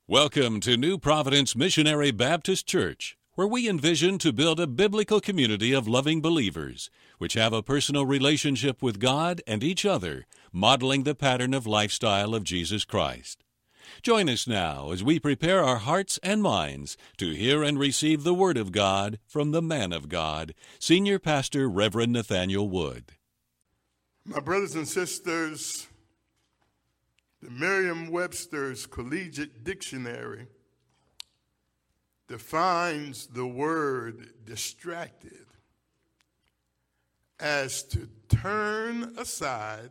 Welcome to New Providence Missionary Baptist Church, where we envision to build a biblical community of loving believers, which have a personal relationship with God and each other, modeling the pattern of lifestyle of Jesus Christ. Join us now as we prepare our hearts and minds to hear and receive the Word of God from the man of God, Senior Pastor Reverend Nathaniel Wood. My brothers and sisters, the Merriam-Webster's Collegiate Dictionary defines the word distracted as to turn aside,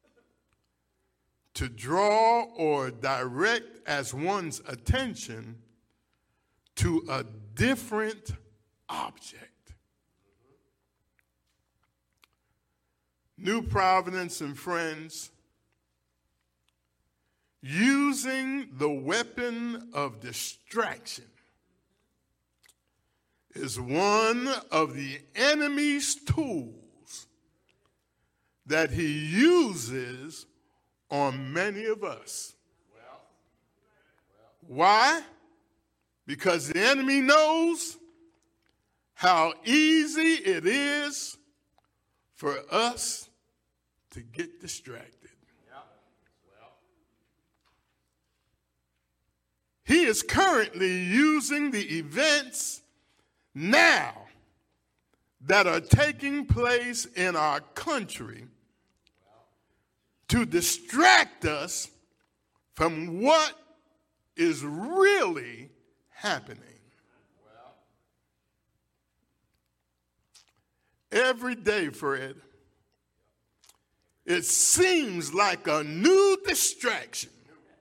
to draw or direct as one's attention to a different object. New Providence and friends, using the weapon of distraction is one of the enemy's tools that he uses on many of us. Why? Because the enemy knows how easy it is for us to get distracted. He is currently using the events now that are taking place in our country to distract us from what is really happening. Every day, Fred, it seems like a new distraction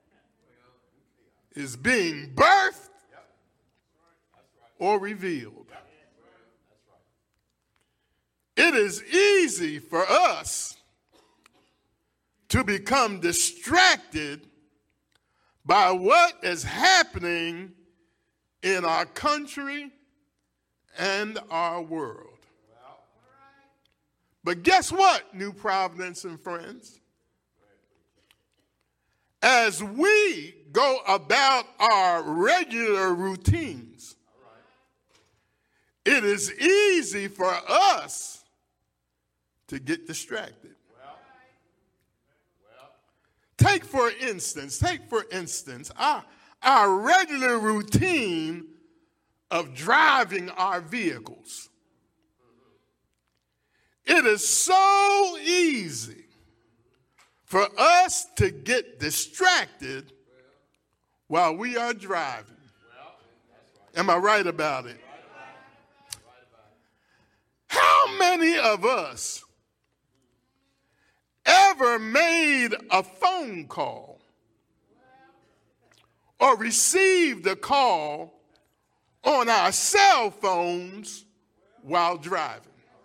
is being birthed or revealed. It is easy for us to become distracted by what is happening in our country and our world. But guess what, New Providence and friends? As we go about our regular routines, it is easy for us to get distracted. Take for instance, our regular routine of driving our vehicles. It is so easy for us to get distracted while we are driving. Am I right about it? How many of us ever made a phone call or received a call on our cell phones while driving?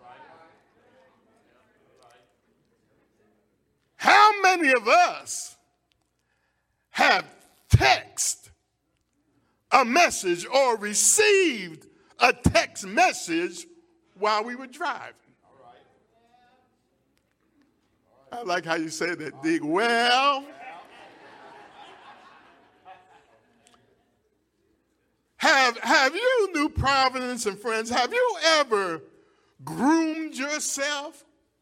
How many of us have texted a message or received a text message while we were driving? I like how you say that, Dig. Well, have you, New Providence and friends, have you ever groomed yourself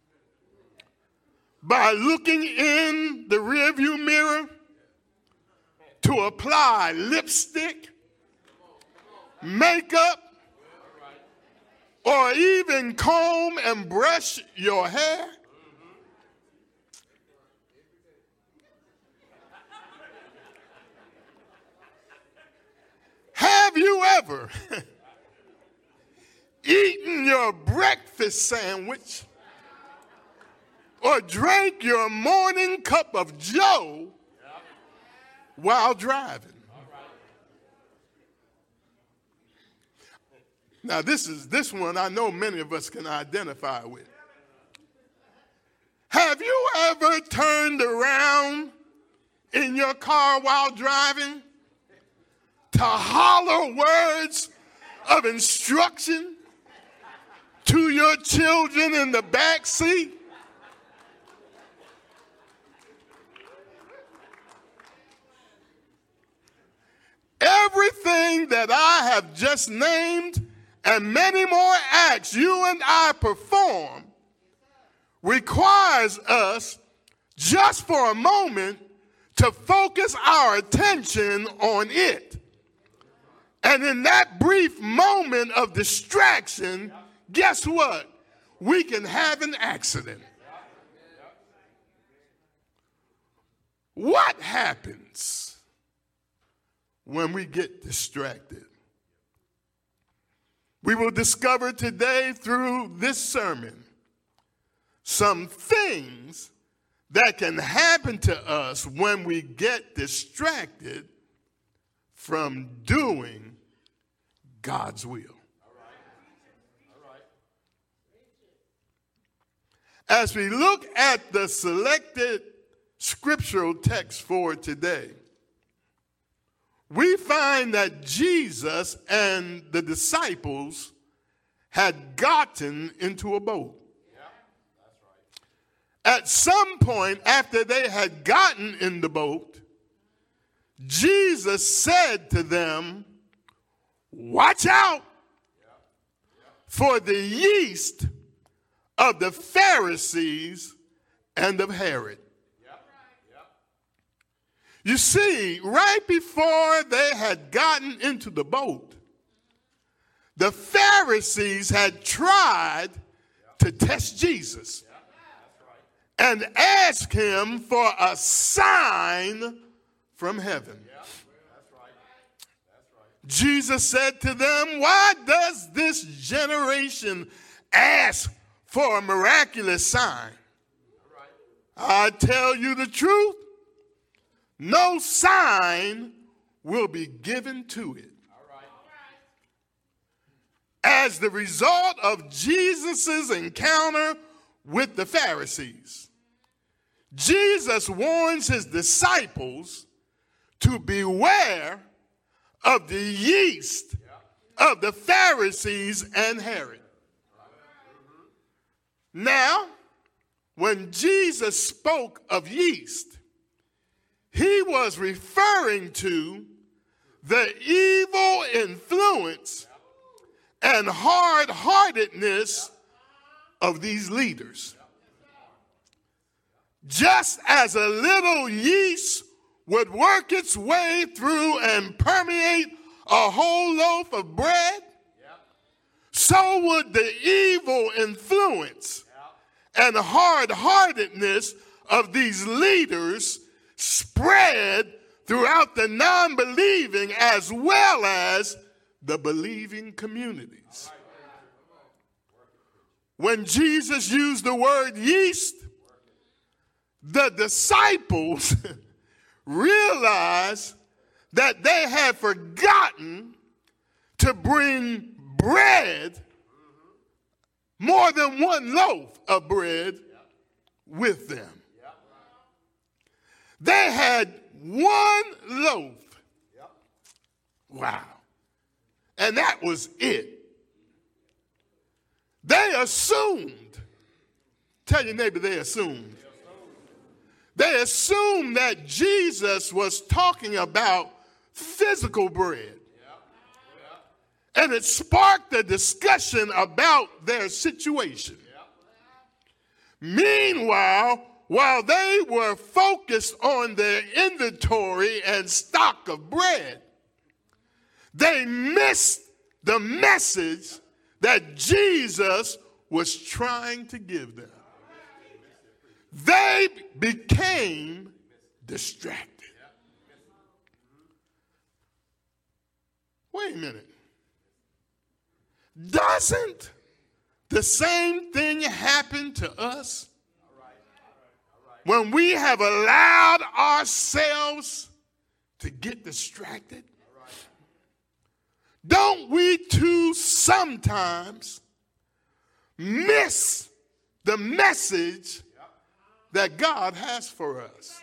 by looking in the rearview mirror to apply lipstick, makeup, or even comb and brush your hair? Have you ever eaten your breakfast sandwich or drank your morning cup of Joe while driving? Now, this one I know many of us can identify with. Have you ever turned around in your car while driving to holler words of instruction to your children in the back seat? thing that I have just named and many more acts you and I perform requires us just for a moment to focus our attention on it. And in that brief moment of distraction, guess what? We can have an accident. What happens when we get distracted? We will discover today through this sermon some things that can happen to us when we get distracted from doing God's will. As we look at the selected scriptural text for today, we find that Jesus and the disciples had gotten into a boat. At some point after they had gotten in the boat, Jesus said to them, "Watch out for the yeast of the Pharisees and of Herod." You see, right before they had gotten into the boat, the Pharisees had tried to test Jesus and ask him for a sign from heaven. Jesus said to them, "Why does this generation ask for a miraculous sign? I tell you the truth, no sign will be given to it." As the result of Jesus' encounter with the Pharisees, Jesus warns his disciples to beware of the yeast of the Pharisees and Herod. Now, when Jesus spoke of yeast, he was referring to the evil influence and hard-heartedness of these leaders. Just as a little yeast would work its way through and permeate a whole loaf of bread, so would the evil influence and hard-heartedness of these leaders spread throughout the non-believing as well as the believing communities. When Jesus used the word yeast, the disciples realized that they had forgotten to bring bread, more than one loaf of bread, with them. They had one loaf. Wow. And that was it. They assumed, tell your neighbor they assumed. They assumed that Jesus was talking about physical bread. And it sparked a discussion about their situation. Meanwhile, while they were focused on their inventory and stock of bread, they missed the message that Jesus was trying to give them. They became distracted. Wait a minute. Doesn't the same thing happen to us when we have allowed ourselves to get distracted? Don't we too sometimes miss the message that God has for us?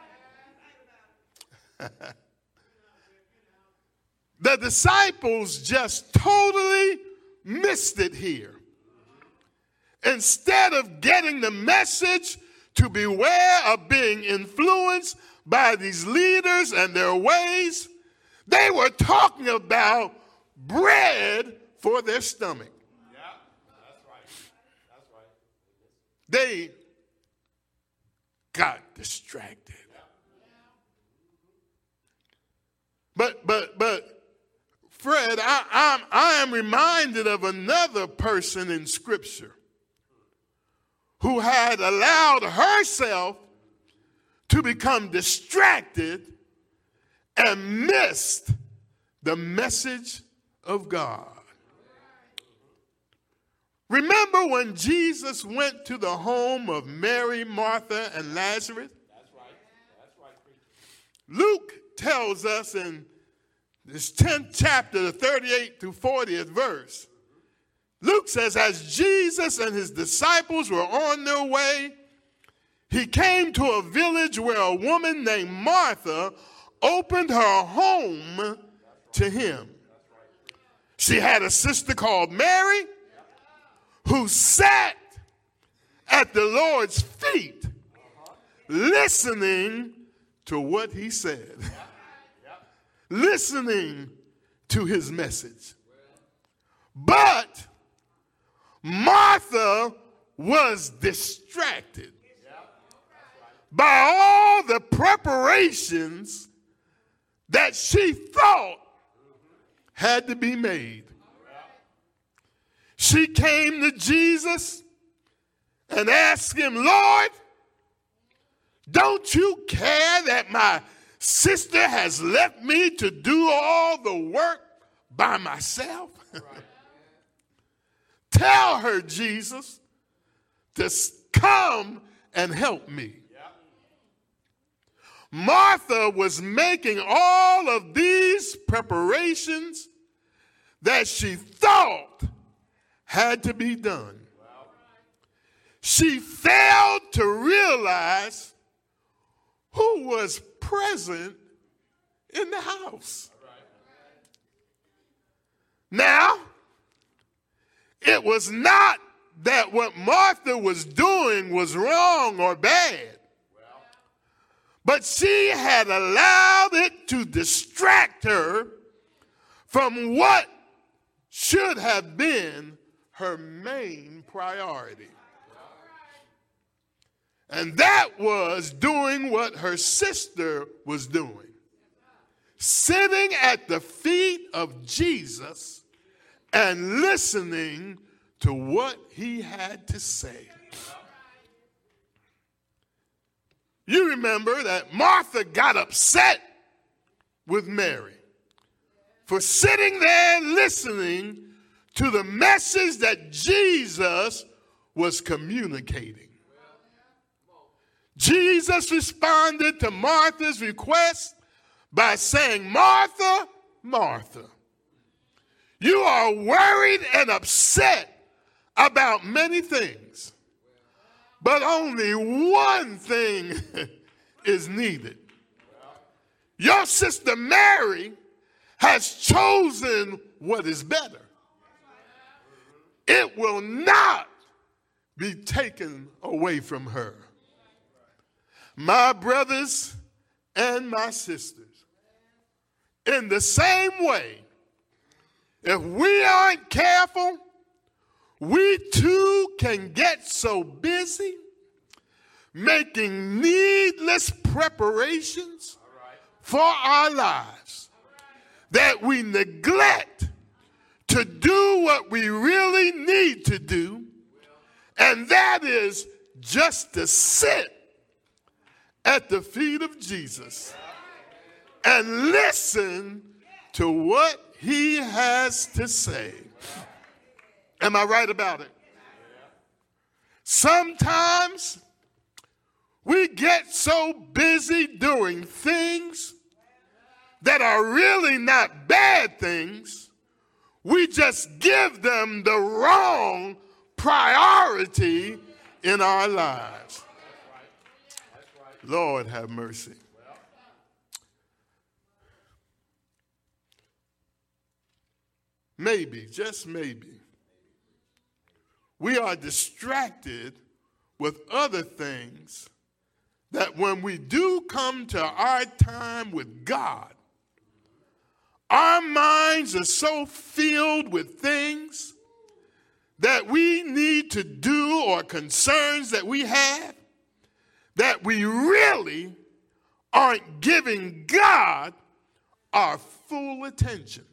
The disciples just totally missed it here. Instead of getting the message to beware of being influenced by these leaders and their ways, They were talking about bread for their stomach. Yeah, that's right. That's right. They got distracted. But Fred, I am reminded of another person in Scripture who had allowed herself to become distracted and missed the message of God. Remember when Jesus went to the home of Mary, Martha, and Lazarus? That's right. That's right, preacher. Luke tells us in this 10th chapter, the 38th to 40th verse, Luke says, as Jesus and his disciples were on their way, he came to a village where a woman named Martha opened her home to him. She had a sister called Mary who sat at the Lord's feet listening to what he said, listening to his message. But Martha was distracted by all the preparations that she thought had to be made. She came to Jesus and asked him, Lord, don't you care that my sister has left me to do all the work by myself? Tell her, Jesus, to come and help me. Martha was making all of these preparations that she thought had to be done. She failed to realize who was present in the house. Now, it was not that what Martha was doing was wrong or bad, but she had allowed it to distract her from what should have been her main priority. And that was doing what her sister was doing, sitting at the feet of Jesus and listening to what he had to say. You remember that Martha got upset with Mary for sitting there listening to the message that Jesus was communicating. Jesus responded to Martha's request by saying, Martha, Martha, you are worried and upset about many things, but only one thing is needed. Your sister Mary has chosen what is better. It will not be taken away from her. My brothers and my sisters, in the same way, if we aren't careful, we too can get so busy making needless preparations for our lives that we neglect to do what we really need to do, and that is just to sit at the feet of Jesus and listen to what he has to say. Am I right about it? Sometimes we get so busy doing things that are really not bad things, we just give them the wrong priority in our lives. Lord have mercy. Maybe, just maybe, we are distracted with other things that when we do come to our time with God, minds are so filled with things that we need to do or concerns that we have that we really aren't giving God our full attention.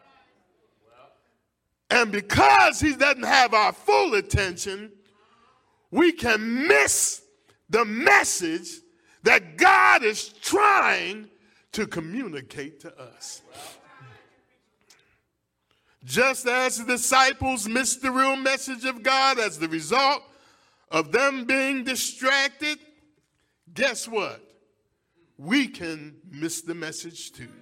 And because he doesn't have our full attention, we can miss the message that God is trying to communicate to us. Just as the disciples missed the real message of God as the result of them being distracted, guess what? We can miss the message too.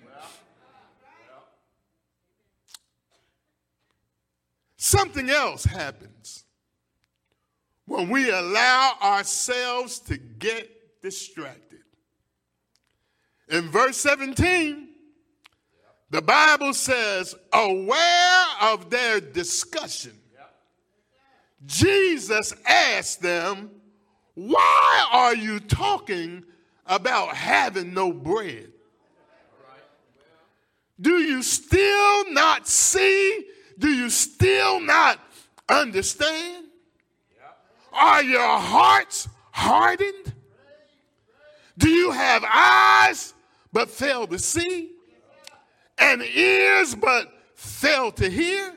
Something else happens when we allow ourselves to get distracted. In verse 17, the Bible says, aware of their discussion, Jesus asked them, why are you talking about having no bread? Do you still not see? Do you still not understand? Are your hearts hardened? Do you have eyes but fail to see? And ears but fail to hear?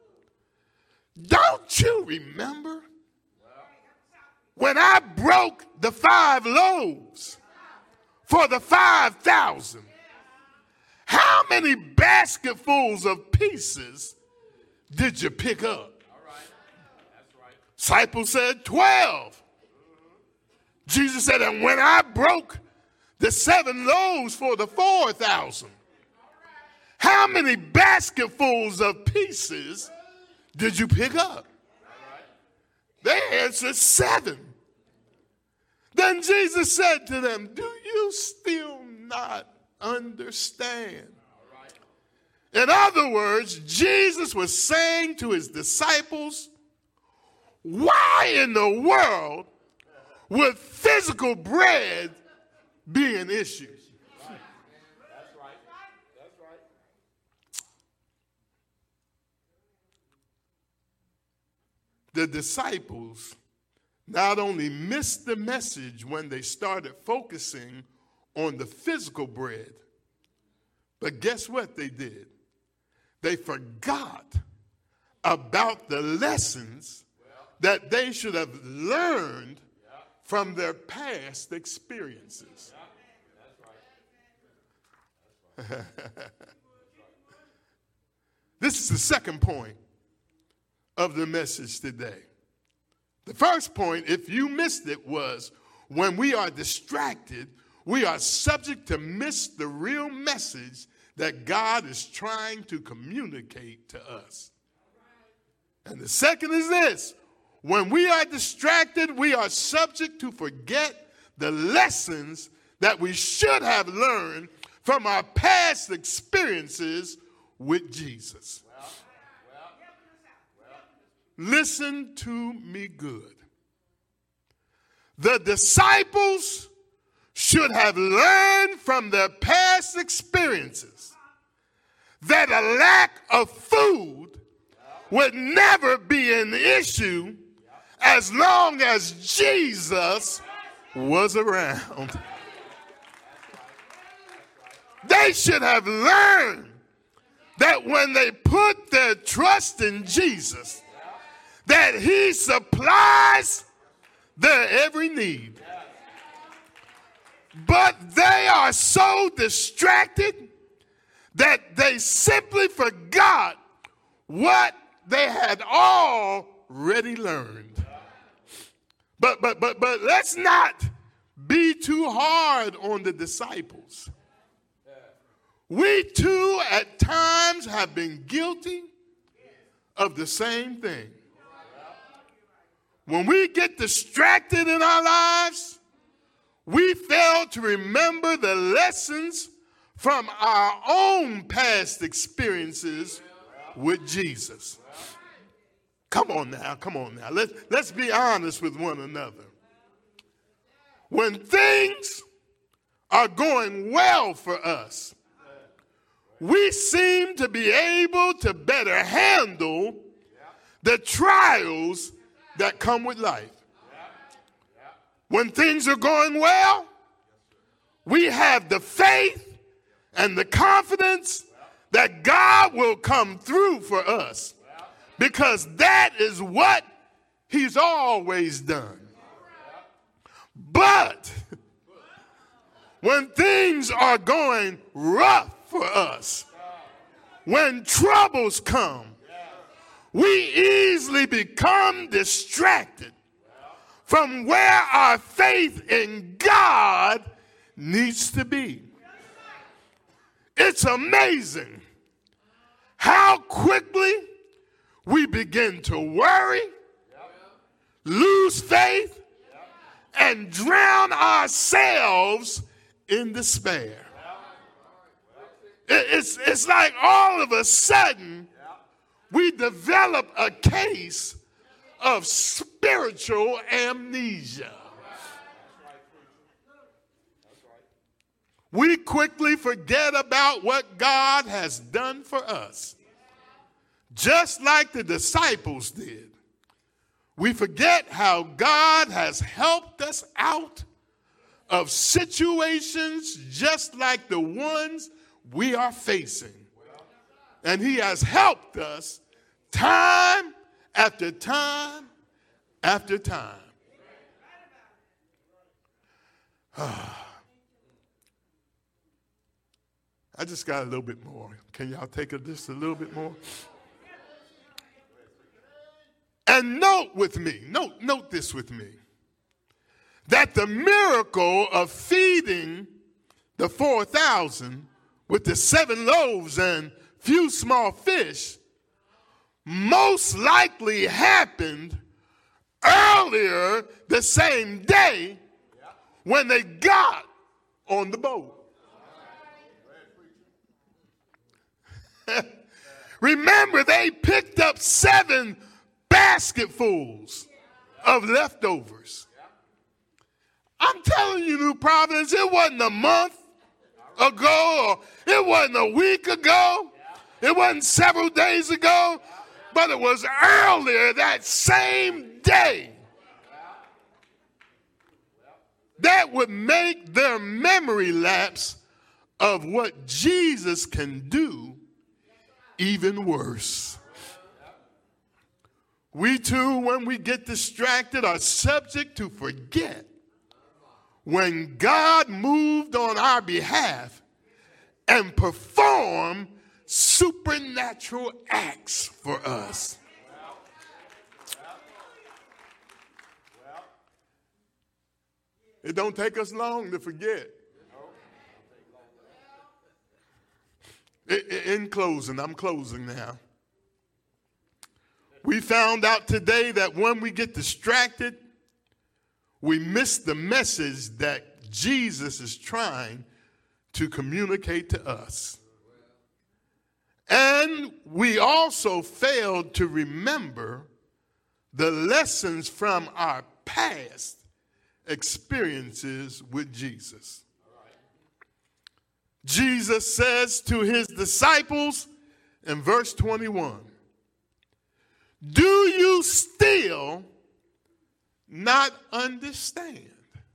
Don't you remember when I broke the 5 loaves for the 5,000? How many basketfuls of pieces did you pick up? Disciples said 12. Jesus said, and when I broke the 7 loaves for the 4,000, how many basketfuls of pieces did you pick up? They answered 7. Then Jesus said to them, do you still not understand? In other words, Jesus was saying to his disciples, why in the world would physical bread be an issue? That's right. That's right. The disciples not only missed the message when they started focusing on the physical bread, but guess what they did? They forgot about the lessons that they should have learned from their past experiences. This is the second point of the message today. The first point, if you missed it, was when we are distracted, we are subject to miss the real message that God is trying to communicate to us. And the second is this: when we are distracted, we are subject to forget the lessons that we should have learned from our past experiences with Jesus. Listen to me good. The disciples should have learned from their past experiences that a lack of food would never be an issue as long as Jesus was around. They should have learned that when they put their trust in Jesus, that he supplies their every need. But they are so distracted that they simply forgot what they had already learned. But let's not be too hard on the disciples. We too at times have been guilty of the same thing. When we get distracted in our lives, we fail to remember the lessons from our own past experiences with Jesus. Come on now. Let's be honest with one another. When things are going well for us, we seem to be able to better handle the trials that come with life. When things are going well, we have the faith and the confidence that God will come through for us, because that is what he's always done. But when things are going rough for us, when troubles come, we easily become distracted from where our faith in God needs to be. It's amazing how quickly we begin to worry, lose faith, and drown ourselves in despair. It's like all of a sudden we develop a case of spiritual amnesia. We quickly forget about what God has done for us, just like the disciples did. We forget how God has helped us out of situations just like the ones we are facing. And he has helped us time after time after time. I just got a little bit more. Can y'all take just a little bit more? And note this with me, that the miracle of feeding the 4,000 with the 7 loaves and few small fish most likely happened earlier the same day when they got on the boat. Remember, they picked up 7 basketfuls of leftovers. I'm telling you, New Providence, it wasn't a month ago, or it wasn't a week ago, it wasn't several days ago, but it was earlier that same day that would make their memory lapse of what Jesus can do even worse. We too, when we get distracted, are subject to forget when God moved on our behalf and performed supernatural acts for us. It don't take us long to forget. In closing, I'm closing now. We found out today that when we get distracted, we miss the message that Jesus is trying to communicate to us. And we also failed to remember the lessons from our past experiences with Jesus. Jesus says to his disciples in verse 21, "Do you still not understand?"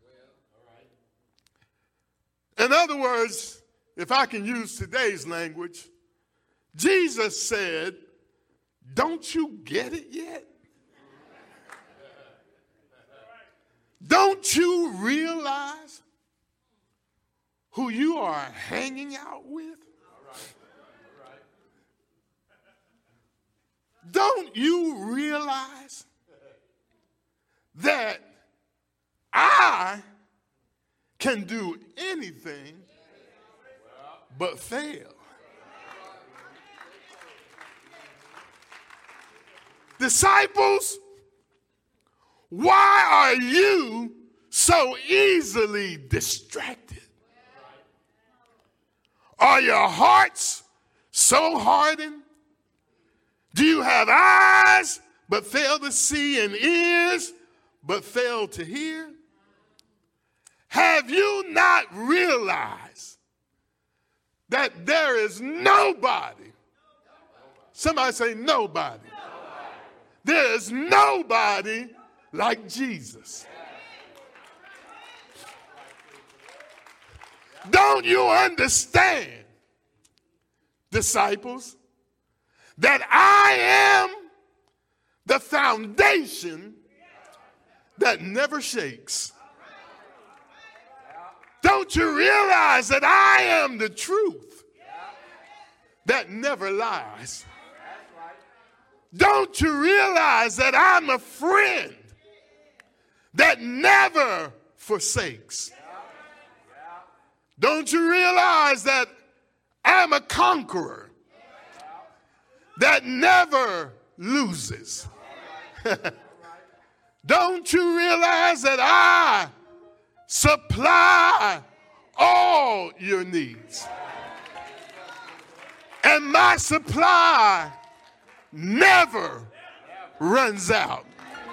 In other words, if I can use today's language, Jesus said, "Don't you get it yet? Don't you realize who you are hanging out with? Don't you realize that I can do anything but fail?" Disciples, why are you so easily distracted? Are your hearts so hardened? Do you have eyes but fail to see and ears but fail to hear? Have you not realized that there is nobody. Somebody say nobody. There is nobody like Jesus. Don't you understand, disciples, that I am the foundation that never shakes? Don't you realize that I am the truth that never lies? Don't you realize that I'm a friend that never forsakes? Don't you realize that I'm a conqueror that never loses? Don't you realize that I supply all your needs? And my supply never runs out.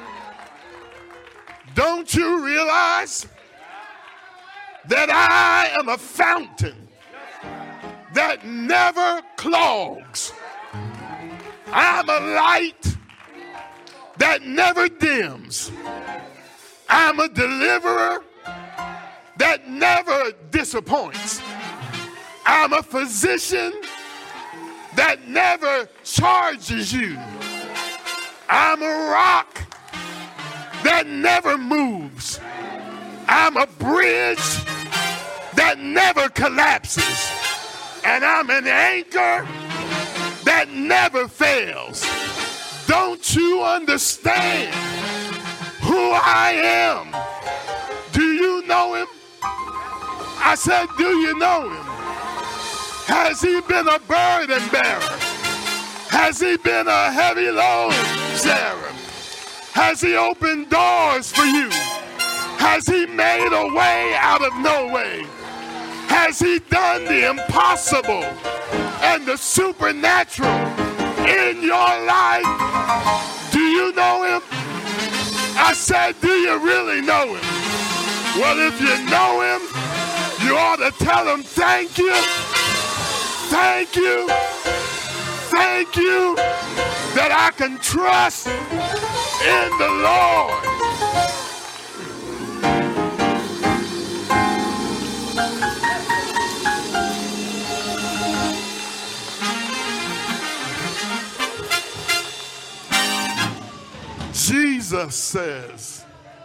Don't you realize that I am a fountain that never clogs? I'm a light that never dims. I'm a deliverer that never disappoints. I'm a physician that never charges you. I'm a rock that never moves. I'm a bridge that never collapses. And I'm an anchor that never fails. Don't you understand who I am? Do you know him? I said, do you know him? Has he been a burden bearer? Has he been a heavy load sharer? Has he opened doors for you? Has he made a way out of no way? Has he done the impossible and the supernatural in your life? Do you know him? I said, do you really know him? Well, if you know him, you ought to tell him thank you, thank you, thank you, that I can trust in the Lord. Jesus says,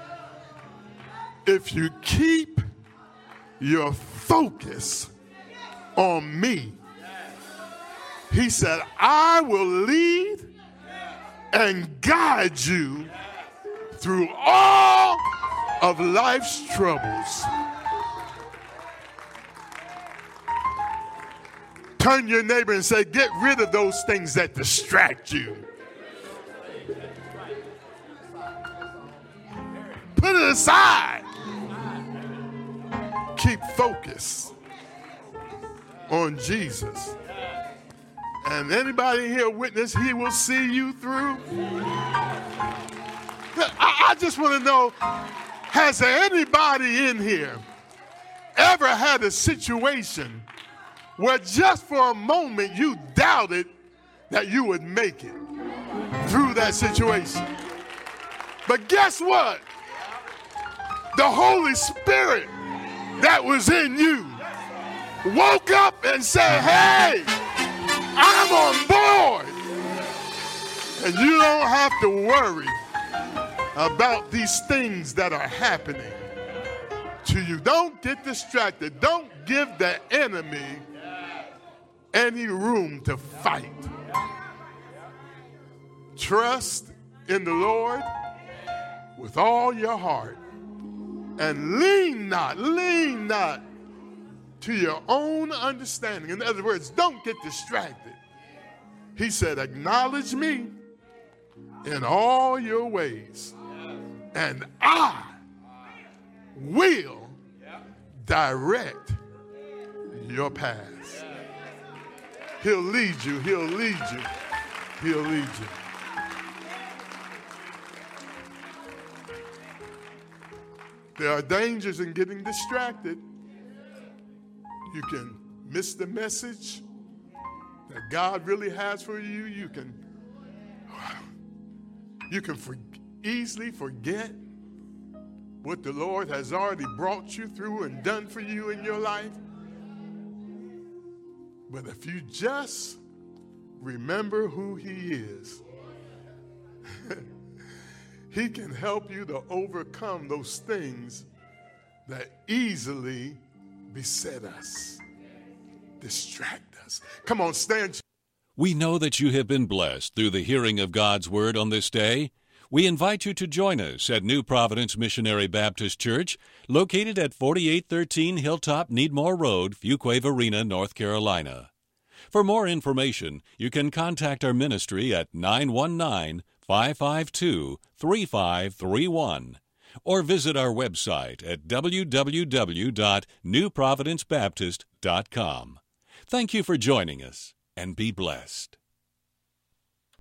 if you keep your focus on me, he said, I will lead and guide you through all of life's troubles. Turn your neighbor and say, get rid of those things that distract you. Put it aside. Keep focus on Jesus. And anybody here witness, he will see you through. I just want to know, has there anybody in here ever had a situation where just for a moment you doubted that you would make it through that situation? But guess what? The Holy Spirit that was in you woke up and said, hey, I'm on board. And you don't have to worry about these things that are happening to you. Don't get distracted. Don't give the enemy any room to fight. Trust in the Lord with all your heart. And lean not to your own understanding. In other words, don't get distracted. He said, acknowledge me in all your ways, and I will direct your paths. He'll lead you, he'll lead you, he'll lead you. There are dangers in getting distracted. You can miss the message that God really has for you, you can easily forget what the Lord has already brought you through and done for you in your life. But if you just remember who He is, He can help you to overcome those things that easily beset us, distract us. Come on, stand. We know that you have been blessed through the hearing of God's Word on this day. We invite you to join us at New Providence Missionary Baptist Church, located at 4813 Hilltop Needmore Road, Fuquay Arena, North Carolina. For more information, you can contact our ministry at 919-552-3531 or visit our website at www.newprovidencebaptist.com. Thank you for joining us, and be blessed.